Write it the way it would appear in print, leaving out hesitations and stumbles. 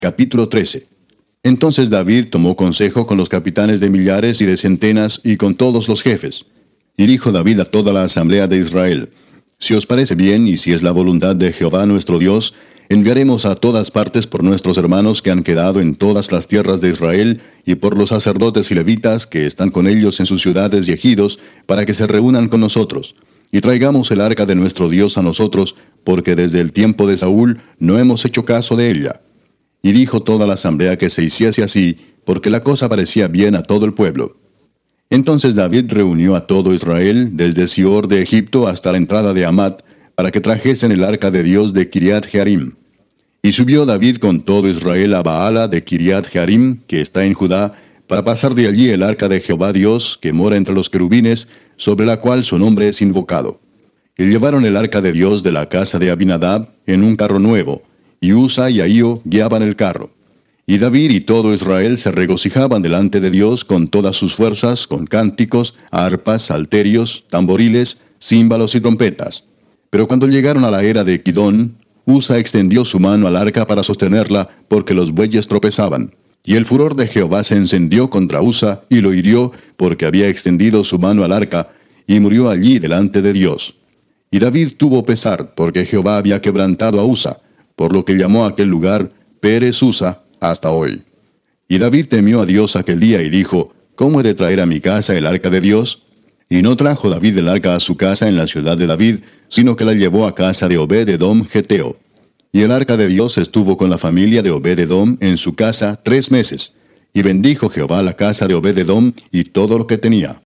Capítulo 13. Entonces David tomó consejo con los capitanes de millares y de centenas y con todos los jefes. Y dijo David a toda la asamblea de Israel: Si os parece bien y si es la voluntad de Jehová nuestro Dios, enviaremos a todas partes por nuestros hermanos que han quedado en todas las tierras de Israel, y por los sacerdotes y levitas que están con ellos en sus ciudades y ejidos, para que se reúnan con nosotros. Y traigamos el arca de nuestro Dios a nosotros, porque desde el tiempo de Saúl no hemos hecho caso de ella. Y dijo toda la asamblea que se hiciese así, porque la cosa parecía bien a todo el pueblo. Entonces David reunió a todo Israel, desde Sior de Egipto hasta la entrada de Hamat, para que trajesen el arca de Dios de Kiriat Jearim. Y subió David con todo Israel a Baala de Kiriat Jearim, que está en Judá, para pasar de allí el arca de Jehová Dios, que mora entre los querubines, sobre la cual su nombre es invocado. Y llevaron el arca de Dios de la casa de Abinadab en un carro nuevo, y Usa y Ahío guiaban el carro. Y David y todo Israel se regocijaban delante de Dios con todas sus fuerzas, con cánticos, arpas, salterios, tamboriles, címbalos y trompetas. Pero cuando llegaron a la era de Kidón, Usa extendió su mano al arca para sostenerla, porque los bueyes tropezaban. Y el furor de Jehová se encendió contra Usa, y lo hirió, porque había extendido su mano al arca, y murió allí delante de Dios. Y David tuvo pesar, porque Jehová había quebrantado a Usa, por lo que llamó a aquel lugar Pérez Usa hasta hoy. Y David temió a Dios aquel día y dijo: ¿Cómo he de traer a mi casa el arca de Dios? Y no trajo David el arca a su casa en la ciudad de David, sino que la llevó a casa de Obed-edom Geteo. Y el arca de Dios estuvo con la familia de Obed-edom en su casa 3 meses. Y bendijo Jehová la casa de Obed-edom y todo lo que tenía.